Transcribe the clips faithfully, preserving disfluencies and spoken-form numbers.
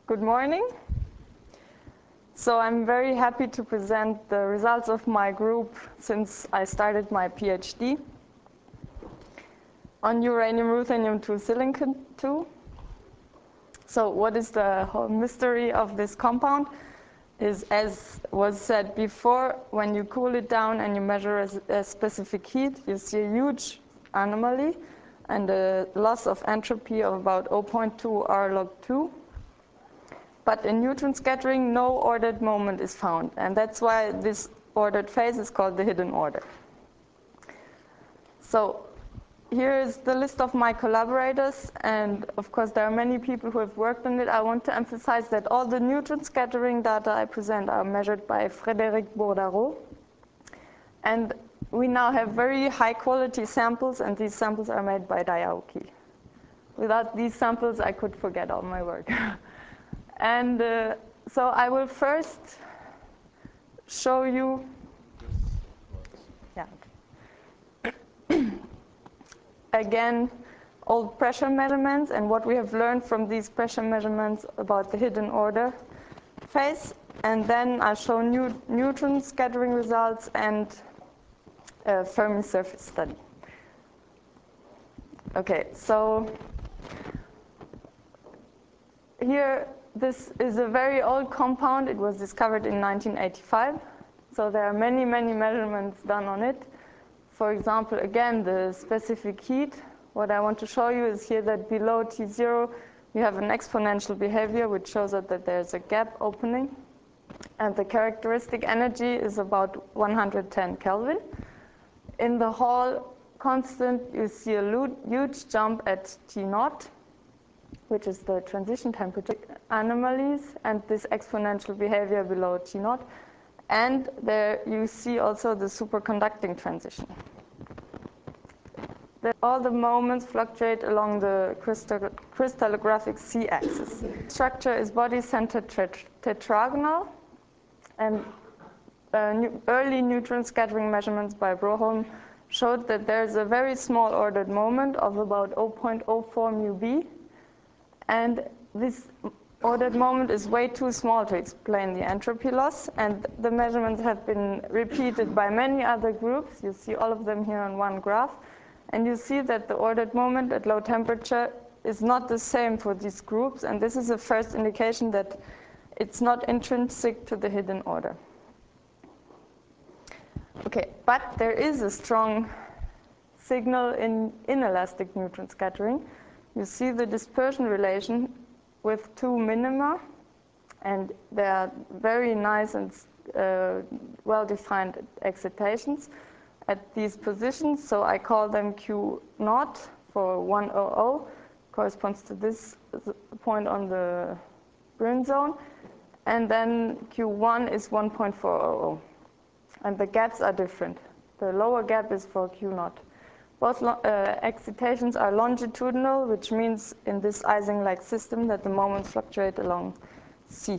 Good morning. So I'm very happy to present the results of my group since I started my PhD on uranium ruthenium two silicon two. So what is the whole mystery of this compound is, as was said before, when you cool it down and you measure a, a specific heat, you see a huge anomaly and a loss of entropy of about zero point two R log two. But in neutron scattering, no ordered moment is found. And that's why this ordered phase is called the hidden order. So here is the list of my collaborators. And of course, there are many people who have worked on it. I want to emphasize that all the neutron scattering data I present are measured by Frédéric Bourdarot. And we now have very high quality samples, and these samples are made by Dayaoki. Without these samples, I could forget all my work. And uh, so I will first show you, yeah. Again, old pressure measurements and what we have learned from these pressure measurements about the hidden order phase. And then I'll show new neutron scattering results and a Fermi surface study. Okay, so here, this is a very old compound. It was discovered in nineteen eighty-five. So there are many, many measurements done on it. For example, again, the specific heat. What I want to show you is here that below T zero, you have an exponential behavior, which shows that, that there's a gap opening. And the characteristic energy is about one hundred ten Kelvin. In the Hall constant, you see a huge jump at T naught, which is the transition temperature anomalies, and this exponential behavior below T naught. And there you see also the superconducting transition. The, all the moments fluctuate along the crystal, crystallographic C-axis. Structure is body-centered tet tetragonal, and uh, new, early neutron scattering measurements by Broholm showed that there's a very small ordered moment of about zero point zero four mu b. And this ordered moment is way too small to explain the entropy loss. And the measurements have been repeated by many other groups. You see all of them here on one graph. And you see that the ordered moment at low temperature is not the same for these groups. And this is the first indication that it's not intrinsic to the hidden order. Okay, but there is a strong signal in inelastic neutron scattering. You see the dispersion relation with two minima, and they are very nice and uh, well-defined excitations at these positions. So I call them Q naught for one hundred, corresponds to this point on the Brin zone, and then Q one is one point four zero zero, and the gaps are different. The lower gap is for Q naught. Both uh, excitations are longitudinal, which means in this Ising-like system that the moments fluctuate along C.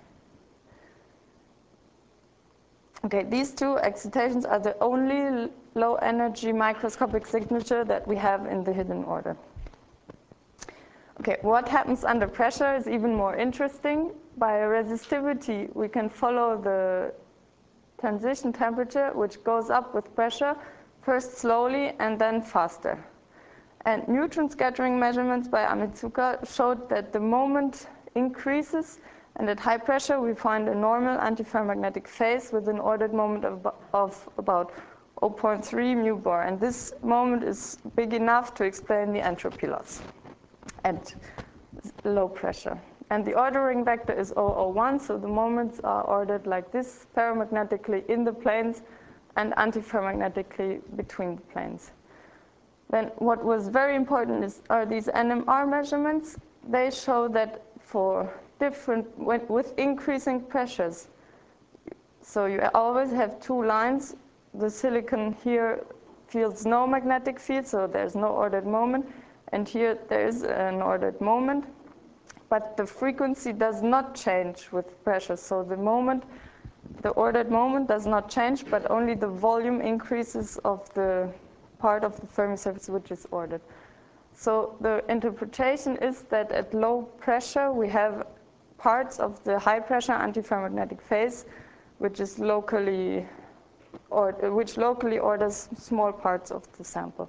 Okay, these two excitations are the only low-energy microscopic signature that we have in the hidden order. Okay, what happens under pressure is even more interesting. By resistivity, we can follow the transition temperature, which goes up with pressure, first slowly and then faster. And neutron scattering measurements by Amitsuka showed that the moment increases, and at high pressure we find a normal antiferromagnetic phase with an ordered moment of, of about zero point three mu bar. And this moment is big enough to explain the entropy loss at low pressure. And the ordering vector is zero zero one, so the moments are ordered like this, ferromagnetically in the planes and antiferromagnetically between the planes. Then what was very important is, are these N M R measurements. They show that for different, with increasing pressures, so you always have two lines. The silicon here feels no magnetic field, so there's no ordered moment. And here there's an ordered moment. But the frequency does not change with pressure. So the moment, the ordered moment does not change, but only the volume increases of the part of the Fermi surface which is ordered. So the interpretation is that at low pressure we have parts of the high pressure antiferromagnetic phase, which is locally, or which locally orders small parts of the sample.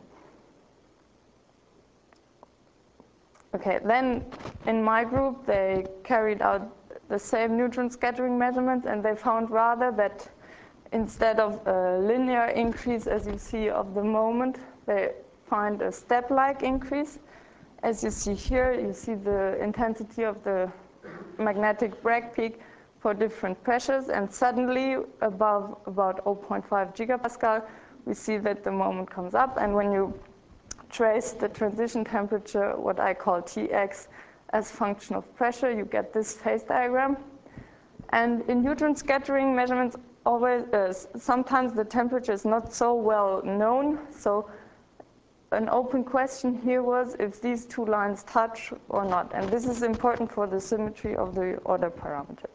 Okay, then in my group, they carried out the same neutron scattering measurements, and they found rather that instead of a linear increase, as you see, of the moment, they find a step-like increase. As you see here, you see the intensity of the magnetic Bragg peak for different pressures, and suddenly above about zero point five gigapascal, we see that the moment comes up, and when you trace the transition temperature, what I call T X, as function of pressure, you get this phase diagram. And in neutron scattering measurements, always uh, sometimes the temperature is not so well known. So an open question here was if these two lines touch or not. And this is important for the symmetry of the order parameters.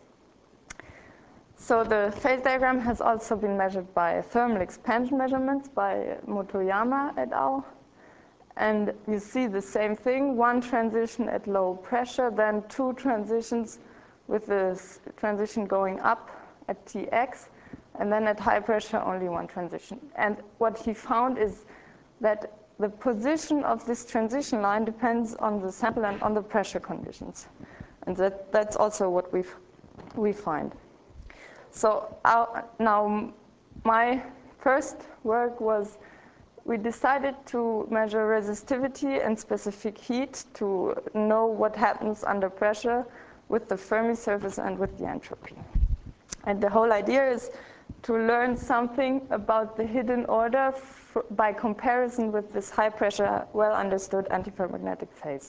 So the phase diagram has also been measured by thermal expansion measurements by Motoyama et al. And you see the same thing, one transition at low pressure, then two transitions with the transition going up at T X, and then at high pressure, only one transition. And what he found is that the position of this transition line depends on the sample and on the pressure conditions. And that, that's also what we we find. So our, now my first work was, we decided to measure resistivity and specific heat to know what happens under pressure with the Fermi surface and with the entropy. And the whole idea is to learn something about the hidden order f by comparison with this high pressure, well understood antiferromagnetic phase.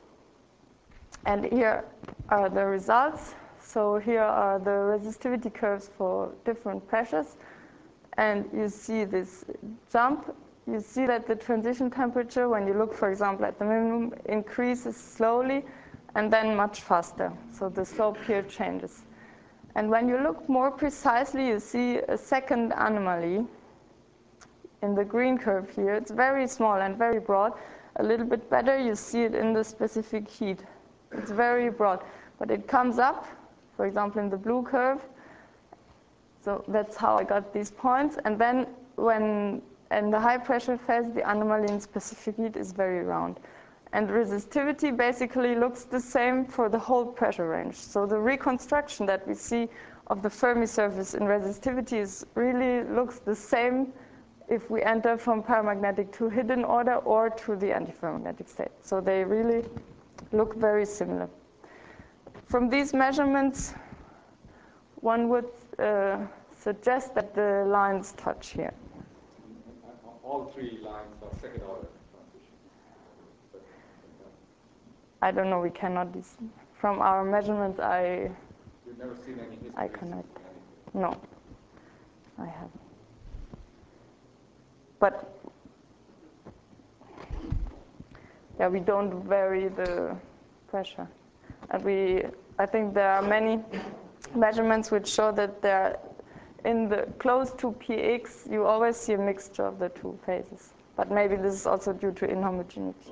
And here are the results. So here are the resistivity curves for different pressures. And you see this jump. You see that the transition temperature, when you look, for example, at the minimum, increases slowly and then much faster. So the slope here changes. And when you look more precisely, you see a second anomaly in the green curve here. It's very small and very broad. A little bit better, you see it in the specific heat. It's very broad. But it comes up, for example, in the blue curve. So that's how I got these points. And then when in the high pressure phase, the anomaly in specific heat is very round. And resistivity basically looks the same for the whole pressure range. So the reconstruction that we see of the Fermi surface in resistivity is really looks the same if we enter from paramagnetic to hidden order or to the antiferromagnetic state. So they really look very similar. From these measurements, one would uh, suggest that the lines touch here. All three lines are second order transition. I don't know, we cannot, from our measurements, I, You've never seen any history? I cannot, no, I haven't. But, yeah, we don't vary the pressure. And we, I think there are many measurements which show that there in the close to P X, you always see a mixture of the two phases. But maybe this is also due to inhomogeneity.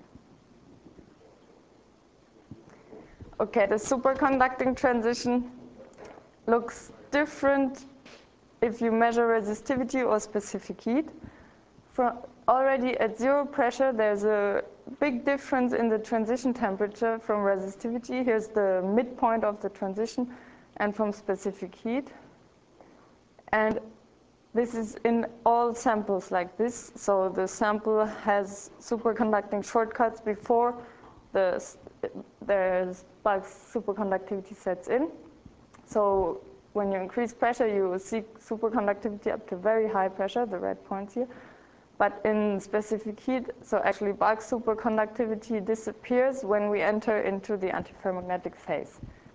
Okay, the superconducting transition looks different if you measure resistivity or specific heat. For already at zero pressure, there's a big difference in the transition temperature from resistivity. Here's the midpoint of the transition, and from specific heat. And this is in all samples like this. So the sample has superconducting shortcuts before the there's bulk superconductivity sets in. So when you increase pressure, you will see superconductivity up to very high pressure, the red points here. But in specific heat, so actually bulk superconductivity disappears when we enter into the antiferromagnetic phase.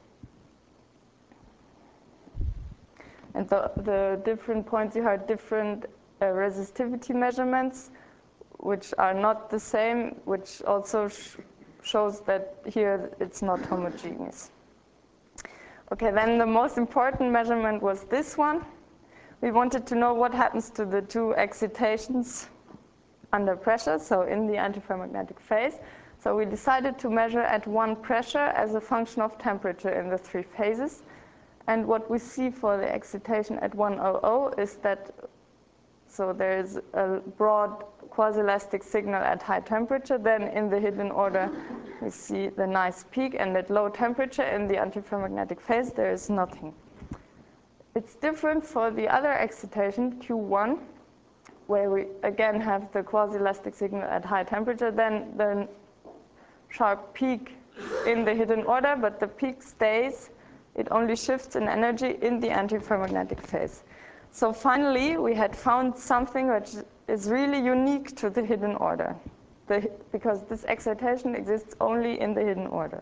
And the, the different points, you have different uh, resistivity measurements, which are not the same, which also sh shows that here it's not homogeneous. Okay, then the most important measurement was this one. We wanted to know what happens to the two excitations under pressure, so in the antiferromagnetic phase. So we decided to measure at one pressure as a function of temperature in the three phases. And what we see for the excitation at one hundred is that, so there is a broad quasi-elastic signal at high temperature. Then in the hidden order, we see the nice peak. And at low temperature in the antiferromagnetic phase, there is nothing. It's different for the other excitation, Q one, where we again have the quasi-elastic signal at high temperature. Then the sharp peak in the hidden order, but the peak stays. It only shifts in energy in the antiferromagnetic phase. So finally, we had found something which is really unique to the hidden order, the, because this excitation exists only in the hidden order.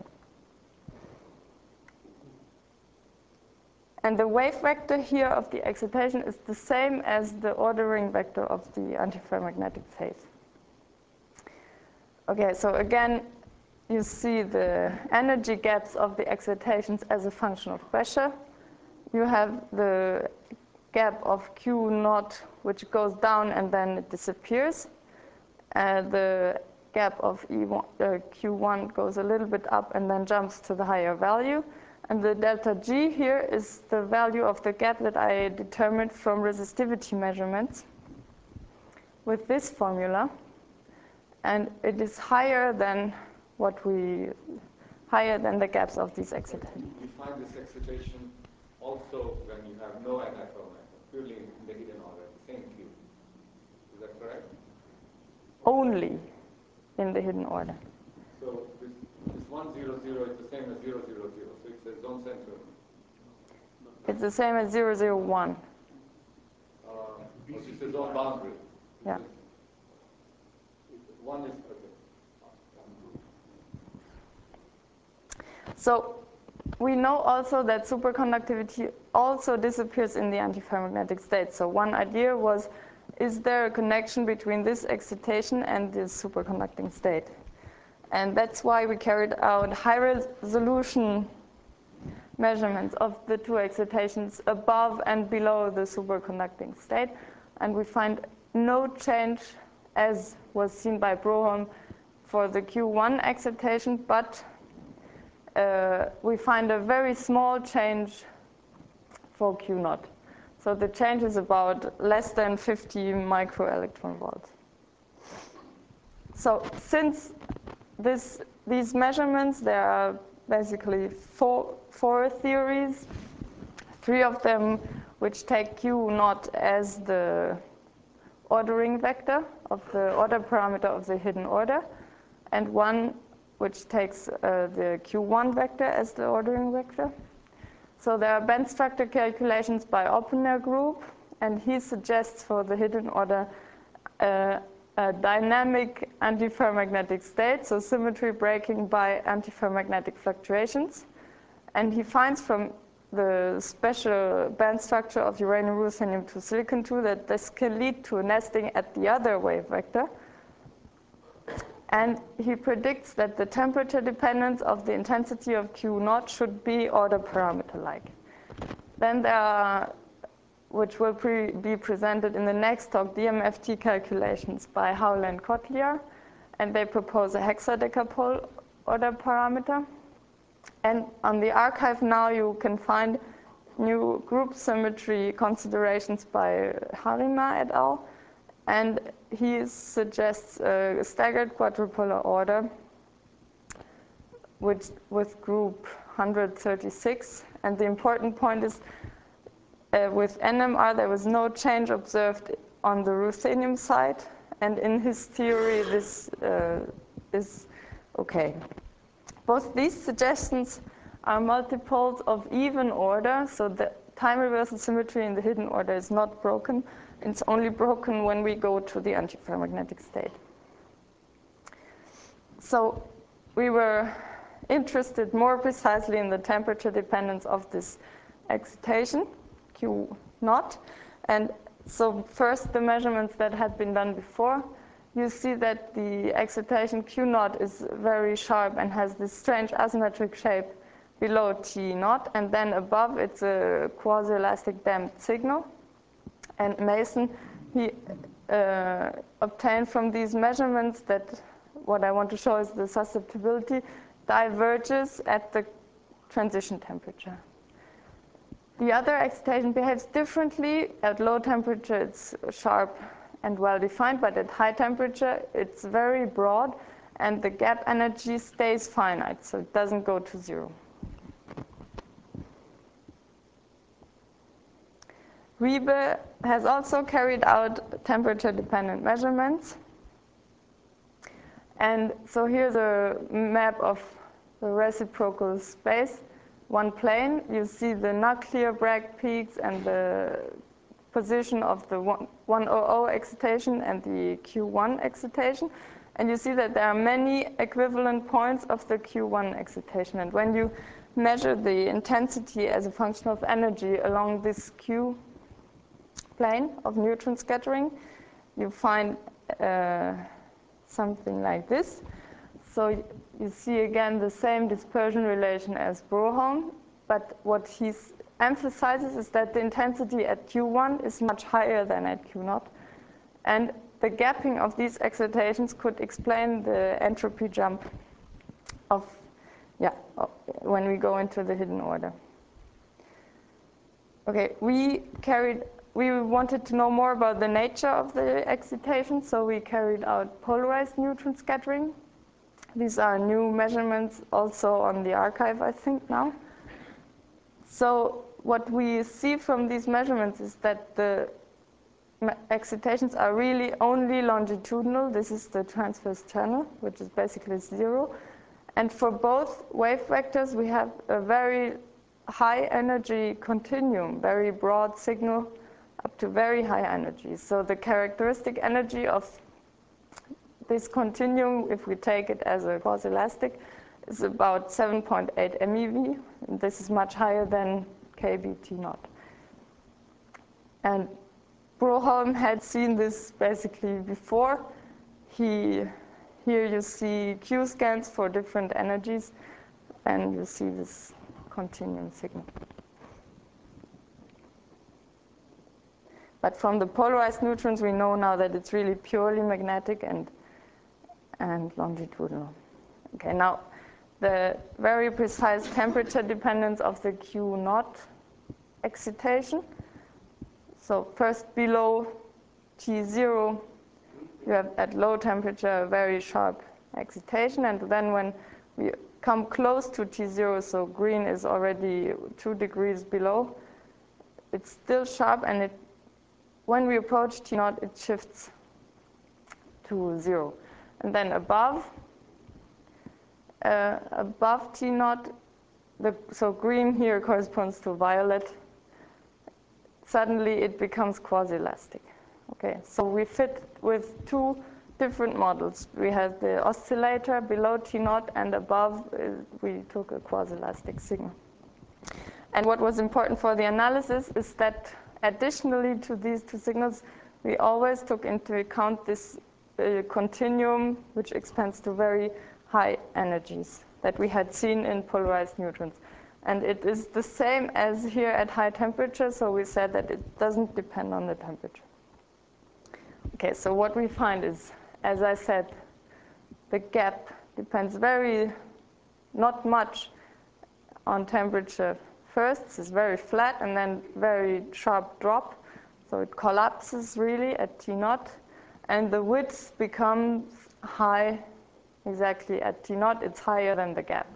And the wave vector here of the excitation is the same as the ordering vector of the antiferromagnetic phase. Okay, so again, you see the energy gaps of the excitations as a function of pressure. You have the gap of Q naught, which goes down and then it disappears. Uh, the gap of E one, uh, Q one goes a little bit up and then jumps to the higher value. And the delta G here is the value of the gap that I determined from resistivity measurements with this formula. And it is higher than what we, higher than the gaps of these excitations. You find this excitation also when you have no antiferromagnet, purely in the hidden order, the same Q. Is that correct? Only in the hidden order. So this, this one zero zero is the same as zero zero zero, so it's a zone center. It's the same as zero zero one. Uh, which is the zone boundary. Yeah. One is okay. So we know also that superconductivity also disappears in the antiferromagnetic state. So one idea was, is there a connection between this excitation and this superconducting state? And that's why we carried out high-resolution measurements of the two excitations above and below the superconducting state. And we find no change, as was seen by Broholm, for the Q one excitation, but uh, we find a very small change for Q naught. So the change is about less than fifty microelectron volts. So since this, these measurements, there are basically four, four theories, three of them which take Q naught as the ordering vector of the order parameter of the hidden order, and one which takes uh, the Q one vector as the ordering vector. So there are band structure calculations by Oppener group, and he suggests for the hidden order uh, a dynamic antiferromagnetic state, so symmetry breaking by antiferromagnetic fluctuations. And he finds from the special band structure of uranium ruthenium two silicon two that this can lead to nesting at the other wave vector. And he predicts that the temperature dependence of the intensity of Q naught should be order parameter-like. Then there are, which will pre be presented in the next talk, D M F T calculations by Howell and Kotliar, and they propose a hexadecapole order parameter. And on the archive now you can find new group symmetry considerations by Harima et al. And he suggests a staggered quadrupolar order which, with group one hundred thirty-six. And the important point is uh, with N M R there was no change observed on the ruthenium side. And in his theory this uh, is okay. Both these suggestions are multiples of even order, so the time reversal symmetry in the hidden order is not broken. It's only broken when we go to the antiferromagnetic state. So we were interested more precisely in the temperature dependence of this excitation, Q naught. And so first, the measurements that had been done before, you see that the excitation Q naught is very sharp and has this strange asymmetric shape below T naught, and then above it's a quasi-elastic damped signal. And Mason, he uh, obtained from these measurements that what I want to show is the susceptibility diverges at the transition temperature. The other excitation behaves differently. At low temperature, it's sharp and well-defined, but at high temperature, it's very broad, and the gap energy stays finite, so it doesn't go to zero. Riebe has also carried out temperature-dependent measurements. And so here's a map of the reciprocal space. One plane, you see the nuclear Bragg peaks and the position of the one hundred excitation and the Q one excitation. And you see that there are many equivalent points of the Q one excitation. And when you measure the intensity as a function of energy along this Q plane of neutron scattering, you find uh, something like this. So you see again the same dispersion relation as Broholm, but what he emphasizes is that the intensity at Q one is much higher than at Q zero, and the gapping of these excitations could explain the entropy jump of, yeah, of, when we go into the hidden order. Okay, we carried, we wanted to know more about the nature of the excitation, so we carried out polarized neutron scattering. These are new measurements also on the archive, I think, now. So what we see from these measurements is that the excitations are really only longitudinal. This is the transverse channel, which is basically zero. And for both wave vectors, we have a very high energy continuum, very broad signal up to very high energy. So the characteristic energy of this continuum, if we take it as a quasi-elastic, is about seven point eight MeV. This is much higher than K B T zero. And Broholm had seen this basically before. He, here you see Q scans for different energies, and you see this continuum signal. But from the polarized neutrons, we know now that it's really purely magnetic and and longitudinal. Okay, now the very precise temperature dependence of the Q zero excitation. So first below T zero, you have at low temperature a very sharp excitation, and then when we come close to T zero, so green is already two degrees below, it's still sharp, and it, when we approach T zero, it shifts to zero. And then above, uh, above T zero, the, so green here corresponds to violet. Suddenly it becomes quasi-elastic. Okay, so we fit with two different models. We have the oscillator below T zero, and above uh, we took a quasi-elastic signal. And what was important for the analysis is that additionally to these two signals, we always took into account this uh, continuum, which expands to very high energies that we had seen in polarized neutrons. And it is the same as here at high temperature, so we said that it doesn't depend on the temperature. Okay, so what we find is, as I said, the gap depends very, not much on temperature. First, it's very flat, and then very sharp drop. So it collapses really at T zero, and the width becomes high exactly at T zero. It's higher than the gap.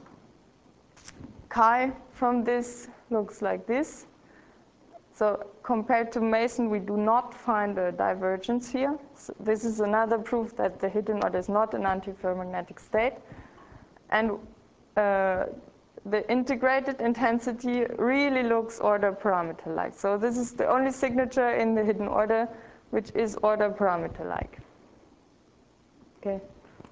Chi from this looks like this. So compared to Mason, we do not find a divergence here. So this is another proof that the hidden order is not an antiferromagnetic state. And uh, the integrated intensity really looks order parameter-like. So this is the only signature in the hidden order which is order parameter-like. Okay.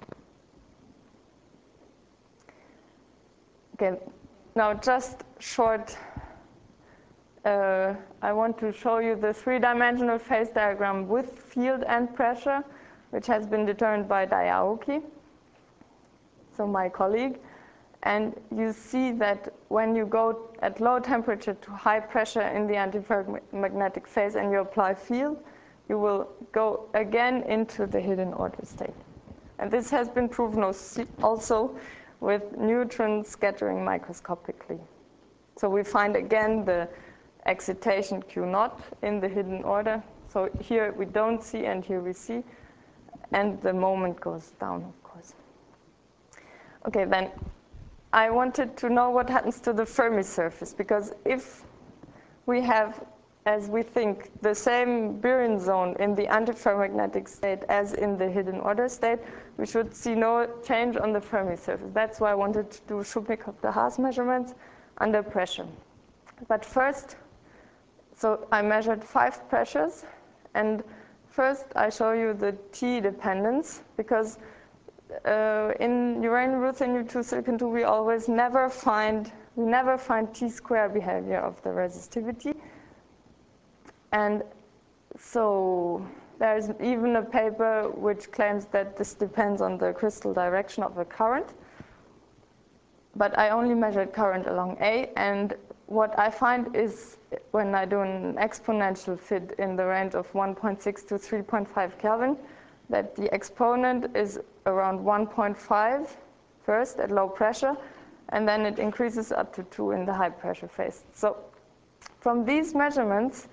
Okay. Now just short, uh, I want to show you the three-dimensional phase diagram with field and pressure, which has been determined by Daiaoki, so my colleague. And you see that when you go at low temperature to high pressure in the antiferromagnetic phase and you apply field, you will go again into the hidden order state. And this has been proven also with neutron scattering microscopically. So we find again the excitation Q naught in the hidden order. So here we don't see, and here we see. And the moment goes down, of course. Okay, then I wanted to know what happens to the Fermi surface, because if we have, as we think, the same Burian zone in the antiferromagnetic state as in the hidden order state, we should see no change on the Fermi surface. That's why I wanted to do Shoemaker-Haas measurements under pressure. But first, so I measured five pressures, and first I show you the T dependence, because uh, in uranium ruthenium two silicon two we always never find we never find T square behavior of the resistivity. And so there's even a paper which claims that this depends on the crystal direction of the current. But I only measured current along A, and what I find is when I do an exponential fit in the range of one point six to three point five Kelvin, that the exponent is around one point five first at low pressure, and then it increases up to two in the high pressure phase. So from these measurements,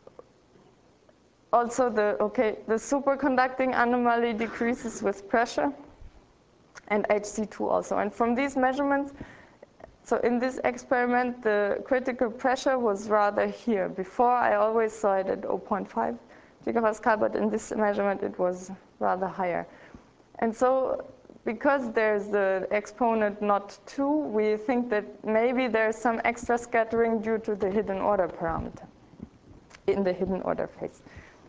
also the, okay, the superconducting anomaly decreases with pressure, and H C two also. And from these measurements, so in this experiment, the critical pressure was rather here. Before, I always saw it at zero point five gigapascal, but in this measurement, it was rather higher. And so because there's the exponent not two, we think that maybe there's some extra scattering due to the hidden order parameter in the hidden order phase.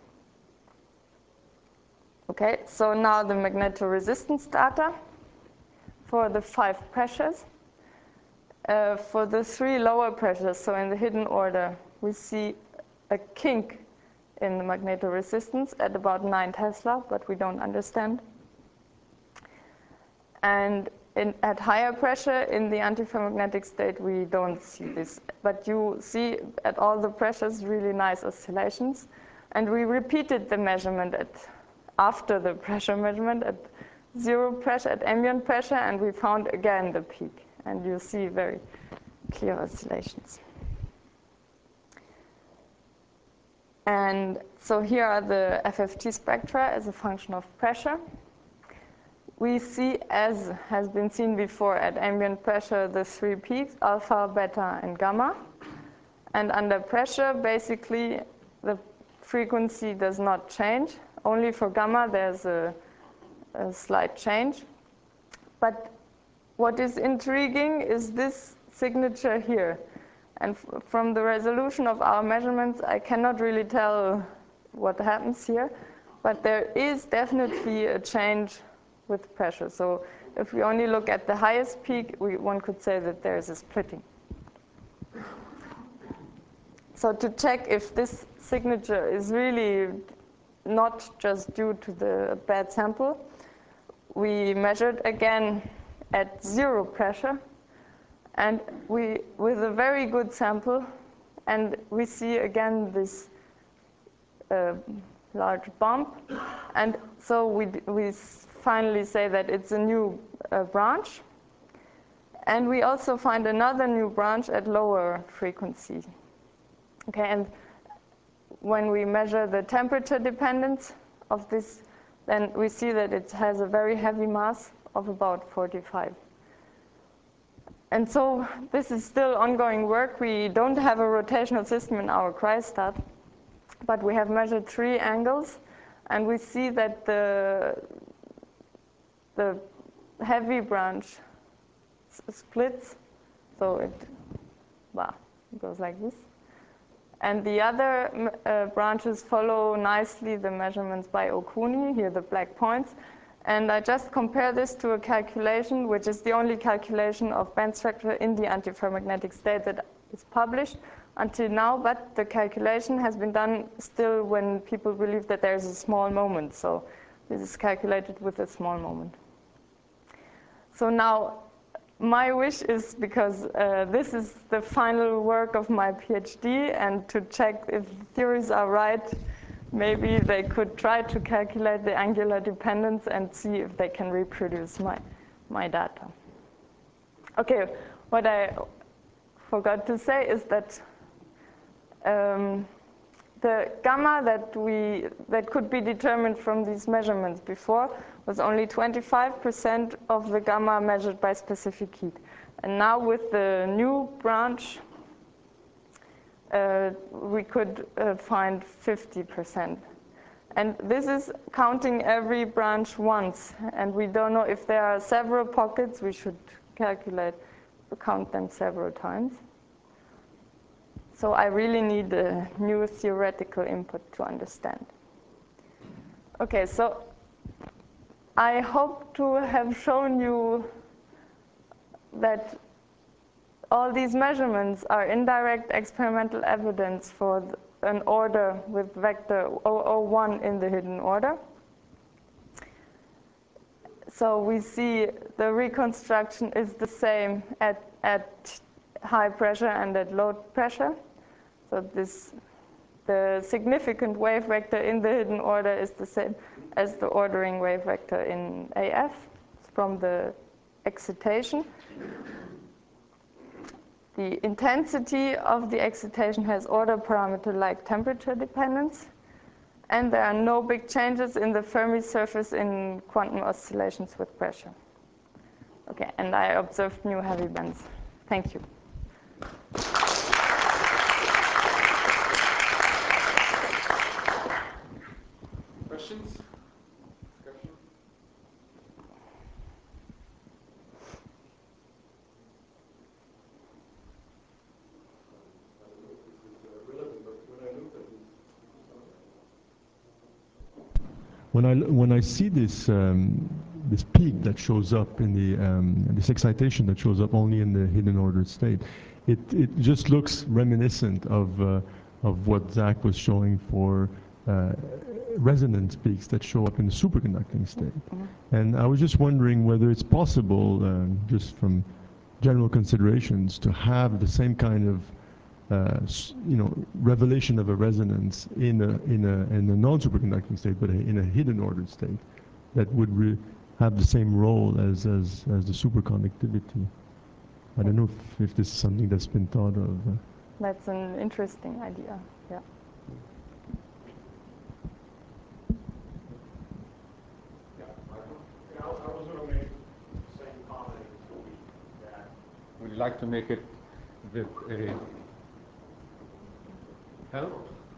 Okay, so now the magnetoresistance data for the five pressures. Uh, for the three lower pressures, so in the hidden order, we see a kink in the magnetoresistance at about nine Tesla, but we don't understand. And in, at higher pressure, in the antiferromagnetic state, we don't see this. But you see at all the pressures really nice oscillations. And we repeated the measurement at, after the pressure measurement at zero pressure, at ambient pressure, and we found again the peak. And you see very clear oscillations. And so here are the F F T spectra as a function of pressure. We see, as has been seen before, at ambient pressure, the three peaks, alpha, beta, and gamma. And under pressure, basically, the frequency does not change. Only for gamma, there's a, a slight change. But what is intriguing is this signature here. And f from the resolution of our measurements, I cannot really tell what happens here. But there is definitely a change with pressure. So if we only look at the highest peak, we, one could say that there is a splitting. So to check if this signature is really not just due to the bad sample, we measured again at zero pressure, and we, with a very good sample, and we see again this uh, large bump, and so we, we finally say that it's a new uh, branch, and we also find another new branch at lower frequency. Okay, and when we measure the temperature dependence of this, then we see that it has a very heavy mass of about forty-five. And so this is still ongoing work. We don't have a rotational system in our cryostat, but we have measured three angles, and we see that the, the heavy branch splits, so it, well, it goes like this. And the other uh, branches follow nicely the measurements by Okuni, here the black points. And I just compare this to a calculation, which is the only calculation of band structure in the antiferromagnetic state that is published until now. But the calculation has been done still when people believe that there is a small moment. So this is calculated with a small moment. So now my wish is, because uh, this is the final work of my PhD, and to check if theories are right, maybe they could try to calculate the angular dependence and see if they can reproduce my, my data. Okay, what I forgot to say is that um, the gamma that we that could be determined from these measurements before was only twenty-five percent of the gamma measured by specific heat. And now with the new branch, uh, we could uh, find fifty percent. And this is counting every branch once. And we don't know if there are several pockets, we should calculate, count them several times. So I really need a new theoretical input to understand. Okay, so I hope to have shown you that all these measurements are indirect experimental evidence for an order with vector zero zero one in the hidden order. So we see the reconstruction is the same at, at high pressure and at low pressure. So this, the significant wave vector in the hidden order is the same as the ordering wave vector in A F from the excitation. The intensity of the excitation has order parameter like temperature dependence. And there are no big changes in the Fermi surface in quantum oscillations with pressure. Okay, and I observed new heavy bands. Thank you. Questions? Discussion? When I, when I see this, um, this peak that shows up in the, um, this excitation that shows up only in the hidden ordered state, it, it just looks reminiscent of, uh, of what Zach was showing for uh, resonance peaks that show up in the superconducting state. Mm-hmm. And I was just wondering whether it's possible, um, just from general considerations, to have the same kind of Uh, you know, revelation of a resonance in a in a in a non-superconducting state, but a, in a hidden ordered state, that would re have the same role as as as the superconductivity. I don't know if, if this is something that's been thought of. Uh. That's an interesting idea. Yeah. Yeah, I was going to make the same comment as Louis, that would you like to make it with a help?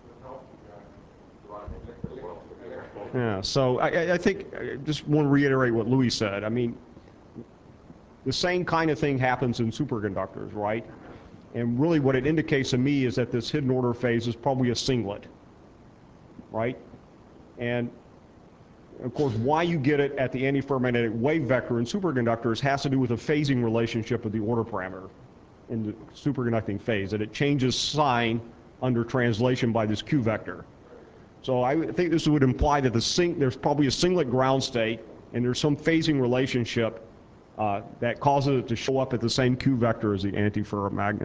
Yeah, so I, I think I just want to reiterate what Louis said. I mean, the same kind of thing happens in superconductors, right? And really what it indicates to me is that this hidden order phase is probably a singlet, right? And of course, why you get it at the antiferromagnetic wave vector in superconductors has to do with a phasing relationship of the order parameter in the superconducting phase, that it changes sign under translation by this Q vector. So I think this would imply that the sing there's probably a singlet ground state, and there's some phasing relationship uh, that causes it to show up at the same Q vector as the antiferromagnet.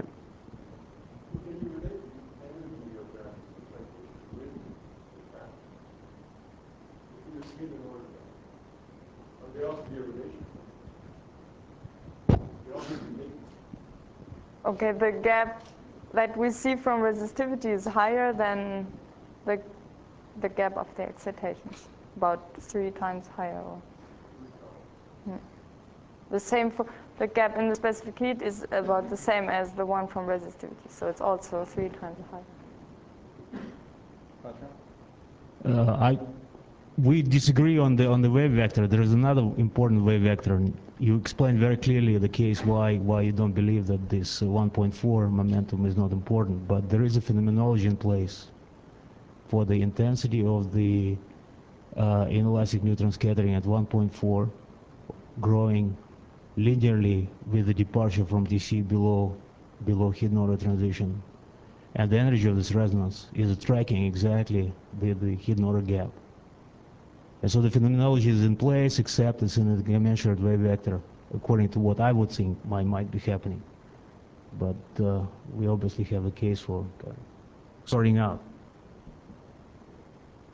Okay, the gap that we see from resistivity is higher than the, the gap of the excitations, about three times higher. Hmm. The same for the gap in the specific heat is about the same as the one from resistivity, so it's also three times higher. Uh, I, we disagree on the on the wave vector. There is another important wave vector. You explained very clearly the case why why you don't believe that this uh, one point four momentum is not important. But there is a phenomenology in place for the intensity of the uh, inelastic neutron scattering at one point four, growing linearly with the departure from D C below below hidden order transition, and the energy of this resonance is tracking exactly the the hidden order gap. And so the phenomenology is in place, except it's in a commensurate wave vector, according to what I would think might, might be happening. But uh, we obviously have a case for uh, sorting out.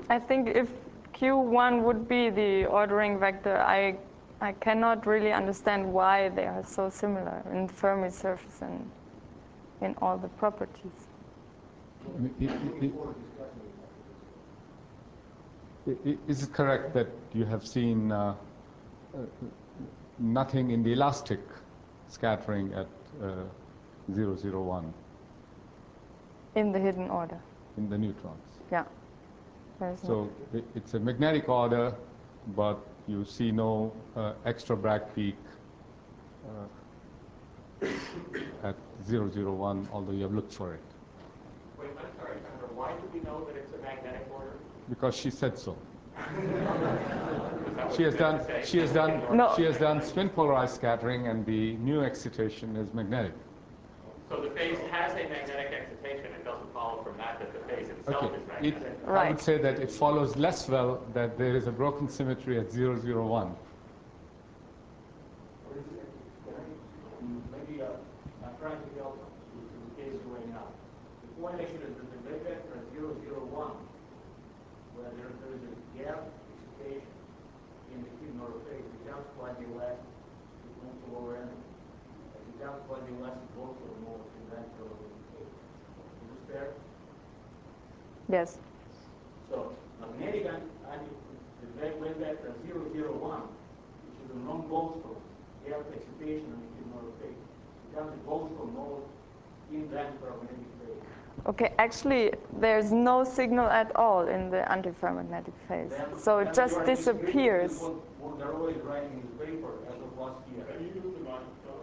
I think if Q one would be the ordering vector, I, I cannot really understand why they are so similar in Fermi surface and in all the properties. I- I- I- Is it correct that you have seen uh, uh, nothing in the elastic scattering at uh, zero, zero, one In the hidden order, in the neutrons? yeah. There's no- So i- it's a magnetic order, but you see no uh, extra Bragg peak uh, at zero, zero, one, although you have looked for it. Wait, I'm sorry, Senator, why do we know that it's a magnetic order? Because she said so. Is that what She you has meant done. to say? She has done. No. She has done spin polarized scattering, and the new excitation is magnetic. So the phase has a magnetic excitation. It doesn't follow from that that the phase itself Okay. is It, magnetic. I Right. would say that it follows less well that there is a broken symmetry at zero, zero, one. Maybe uh, I'm trying to help to the case you're laying out. The point actually is that the wave vector at zero, zero, one, where there, there is a gap excitation in the hidden order phase, becomes quasi elastic. It moves to lower energy. It becomes quasi elastic also more in that sort of phase. Is this fair? Yes. So magnetic anti, anti the wave vector zero, zero, one, which is a non-Boostrom gap excitation in the hidden order phase, becomes a Boostrom mode in that ferromagnetic phase. Okay, actually, there's no signal at all in the antiferromagnetic phase. Then, So it then just you are disagreeing with disappears. What, what Garreau is writing in his paper as of last year. Can you use the microphone?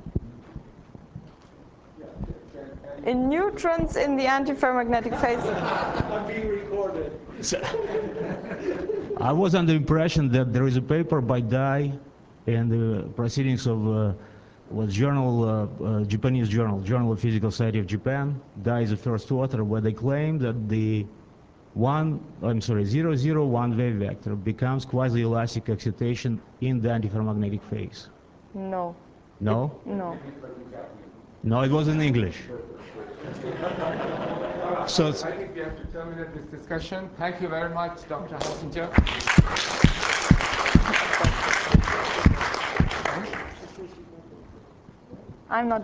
In neutrons in the antiferromagnetic phase, I'm being recorded. I was under the impression that there is a paper by Dai and the proceedings of uh, what journal, uh, uh, Japanese journal, Journal of Physical Society of Japan. Dai is the first author, where they claim that the one, I'm sorry, zero zero one wave vector becomes quasi-elastic excitation in the antiferromagnetic phase. no, No? no. No, it was in English. So it's, I think we have to terminate this discussion. Thank you very much, Doctor Hassinger. I'm not